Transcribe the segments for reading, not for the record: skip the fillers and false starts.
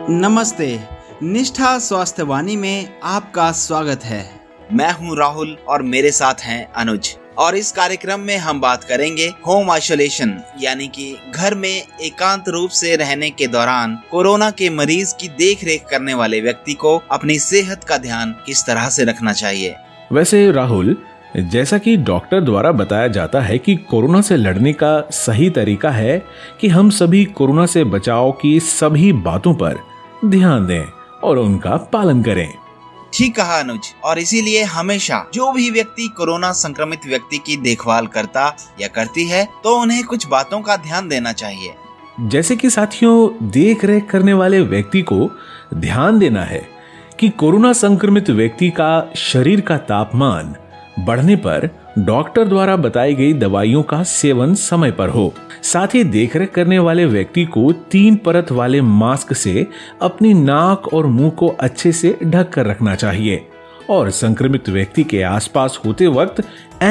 नमस्ते। निष्ठा स्वास्थ्य वाणी में आपका स्वागत है। मैं हूं राहुल और मेरे साथ हैं अनुज। और इस कार्यक्रम में हम बात करेंगे होम आइसोलेशन यानी कि घर में एकांत रूप से रहने के दौरान कोरोना के मरीज की देखरेख करने वाले व्यक्ति को अपनी सेहत का ध्यान किस तरह से रखना चाहिए। वैसे राहुल, जैसा कि डॉक्टर द्वारा बताया जाता है कि कोरोना से लड़ने का सही तरीका है कि हम सभी कोरोना से बचाव की सभी बातों पर ध्यान दें और उनका पालन करें। ठीक कहा अनुज। और इसीलिए हमेशा जो भी व्यक्ति कोरोना संक्रमित व्यक्ति की देखभाल करता या करती है तो उन्हें कुछ बातों का ध्यान देना चाहिए। जैसे कि साथियों, देख रेख करने वाले व्यक्ति को ध्यान देना है कि कोरोना संक्रमित व्यक्ति का शरीर का तापमान बढ़ने पर डॉक्टर द्वारा बताई गई दवाइयों का सेवन समय पर हो। साथ ही देखरेख करने वाले व्यक्ति को 3 परत वाले मास्क से अपनी नाक और मुंह को अच्छे से ढक कर रखना चाहिए और संक्रमित व्यक्ति के आसपास होते वक्त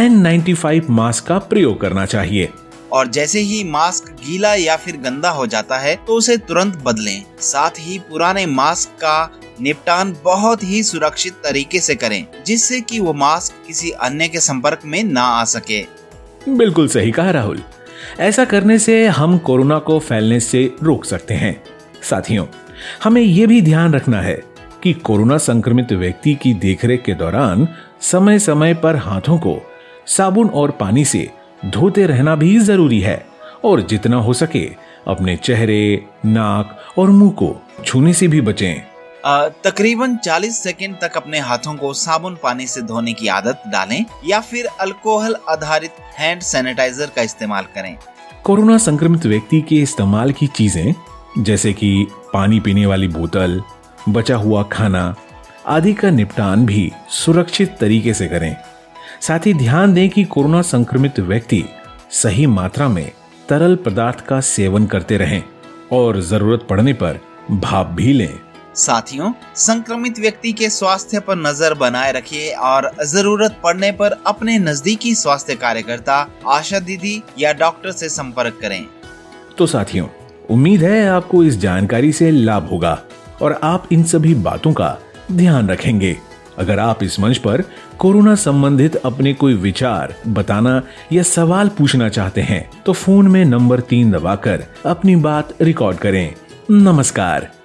N95 मास्क का प्रयोग करना चाहिए। और जैसे ही मास्क गीला या फिर गंदा हो जाता है तो उसे तुरंत बदलें। साथ ही पुराने मास्क का निपटान बहुत ही सुरक्षित तरीके से करें जिससे कि वो मास्क किसी अन्य के संपर्क में ना आ सके। बिल्कुल सही कहा राहुल। ऐसा करने से हम कोरोना को फैलने से रोक सकते हैं। साथियों, हमें ये भी ध्यान रखना है कि कोरोना संक्रमित व्यक्ति की देखरेख के दौरान समय समय पर हाथों को साबुन और पानी से धोते रहना भी जरूरी है और जितना हो सके अपने चेहरे, नाक और मुंह को छूने से भी बचें। तकरीबन 40 सेकंड तक अपने हाथों को साबुन पानी से धोने की आदत डालें या फिर अल्कोहल आधारित हैंड सैनिटाइजर का इस्तेमाल करें। कोरोना संक्रमित व्यक्ति के इस्तेमाल की चीजें जैसे कि पानी पीने वाली बोतल, बचा हुआ खाना आदि का निपटान भी सुरक्षित तरीके से करें। साथ ही ध्यान दें कि कोरोना संक्रमित व्यक्ति सही मात्रा में तरल पदार्थ का सेवन करते रहें और जरूरत पड़ने पर भाप भी लें। साथियों, संक्रमित व्यक्ति के स्वास्थ्य पर नजर बनाए रखिए और जरूरत पड़ने पर अपने नजदीकी स्वास्थ्य कार्यकर्ता, आशा दीदी या डॉक्टर से संपर्क करें। तो साथियों, उम्मीद है आपको इस जानकारी से लाभ होगा और आप इन सभी बातों का ध्यान रखेंगे। अगर आप इस मंच पर कोरोना संबंधित अपने कोई विचार बताना या सवाल पूछना चाहते हैं तो फोन में नंबर 3 दबाकर अपनी बात रिकॉर्ड करें। नमस्कार।